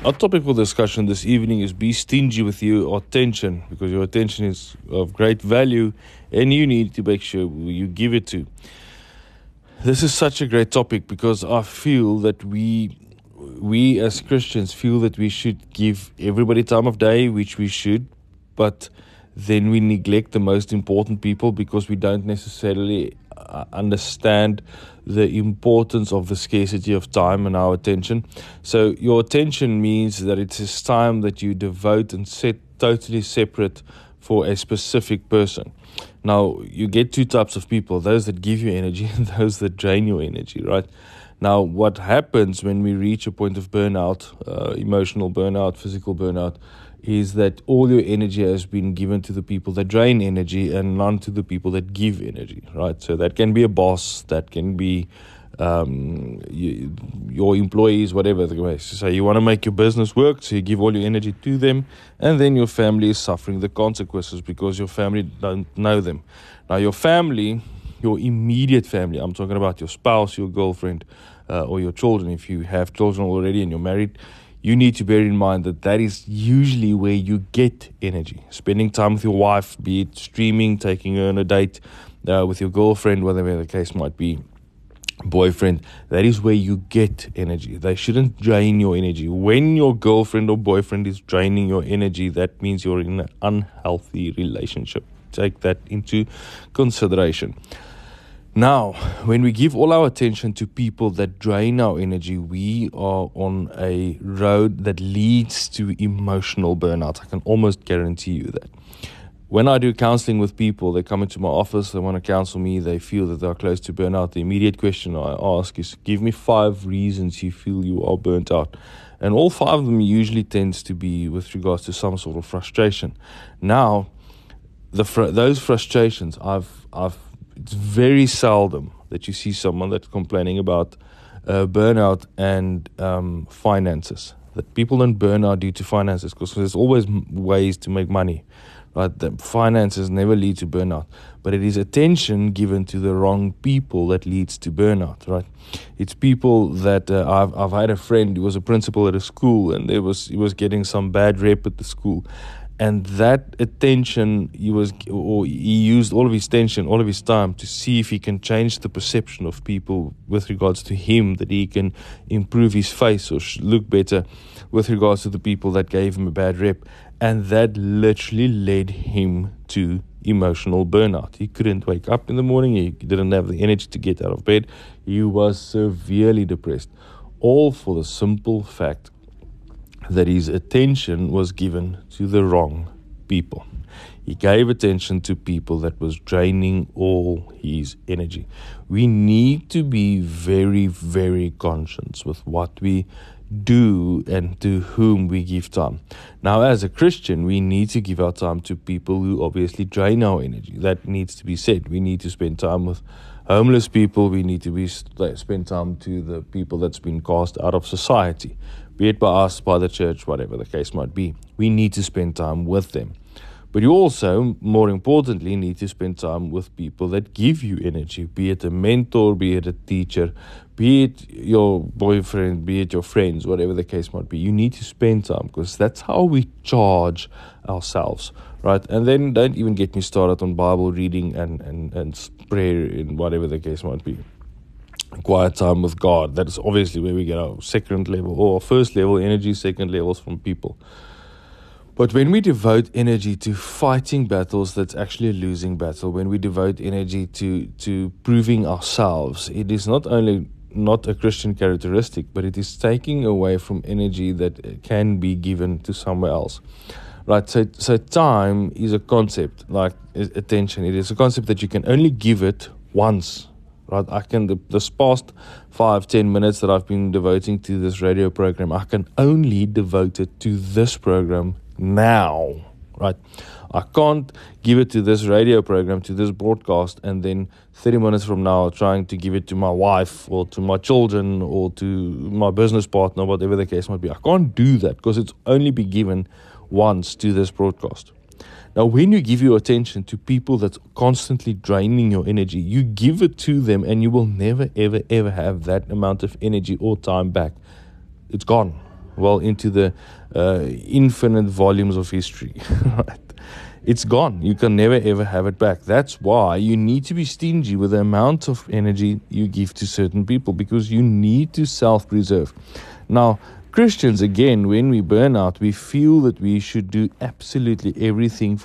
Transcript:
Our topic for discussion this evening is be stingy with your attention, because your attention is of great value and you need to make sure you give it to. This is such a great topic because I feel that we as Christians feel that we should give everybody time of day, which we should, but then we neglect the most important people because we don't necessarily understand the importance of the scarcity of time and our attention. So your attention means that it is time that you devote and set totally separate for a specific person. Now, you get two types of people, those that give you energy and those that drain your energy, right? Now, what happens when we reach a point of burnout, emotional burnout, physical burnout, is that all your energy has been given to the people that drain energy and none to the people that give energy, right? So that can be a boss, that can be your employees, whatever the case. So you want to make your business work, so you give all your energy to them, and then your family is suffering the consequences because your family don't know them. Now, your family, your immediate family, I'm talking about your spouse, your girlfriend, or your children. If you have children already and you're married, you need to bear in mind that that is usually where you get energy. Spending time with your wife, be it streaming, taking her on a date with your girlfriend, whatever the case might be, boyfriend, that is where you get energy. They shouldn't drain your energy. When your girlfriend or boyfriend is draining your energy, that means you're in an unhealthy relationship. Take that into consideration. Now, when we give all our attention to people that drain our energy, we are on a road that leads to emotional burnout. I can almost guarantee you that. When I do counseling with people, they come into my office, they want to counsel me, they feel that they're close to burnout. The immediate question I ask is, give me 5 reasons you feel you are burnt out. And all 5 of them usually tends to be with regards to some sort of frustration. Now, those frustrations, it's very seldom that you see someone that's complaining about burnout and finances. That people don't burn out due to finances because there's always ways to make money. Right? The finances never lead to burnout, but it is attention given to the wrong people that leads to burnout. Right? It's people that I've had a friend who was a principal at a school, and he was getting some bad rep at the school. And that attention, he used all of his attention, all of his time to see if he can change the perception of people with regards to him, that he can improve his face or look better with regards to the people that gave him a bad rep. And that literally led him to emotional burnout. He couldn't wake up in the morning. He didn't have the energy to get out of bed. He was severely depressed. All for the simple fact that his attention was given to the wrong people. He gave attention to people that was draining all his energy. We need to be very, very conscious with what we do and to whom we give time. Now, as a Christian, we need to give our time to people who obviously drain our energy. That needs to be said. We need to spend time with homeless people. We need to spend time to the people that's been cast out of society, be it by us, by the church, whatever the case might be. We need to spend time with them. But you also, more importantly, need to spend time with people that give you energy, be it a mentor, be it a teacher, be it your boyfriend, be it your friends, whatever the case might be. You need to spend time because that's how we charge ourselves, right? And then don't even get me started on Bible reading and prayer in whatever the case might be. Quiet time with God. That is obviously where we get our second level or first level energy, second levels from people. But when we devote energy to fighting battles, that's actually a losing battle. When we devote energy to proving ourselves, it is not only not a Christian characteristic, but it is taking away from energy that can be given to somewhere else. Right, so time is a concept like attention. It is a concept that you can only give it once. Right, this past 5-10 minutes that I've been devoting to this radio program, I can only devote it to this program now, right? I can't give it to this radio program, to this broadcast, and then 30 minutes from now trying to give it to my wife or to my children or to my business partner, whatever the case might be. I can't do that because it's only been given once to this broadcast. Now, when you give your attention to people that's constantly draining your energy, you give it to them and you will never, ever, ever have that amount of energy or time back. It's gone. into the infinite volumes of history. Right? It's gone. You can never ever have it back. That's why you need to be stingy with the amount of energy you give to certain people, because you need to self-preserve. Now, Christians, again, when we burn out, we feel that we should do absolutely everything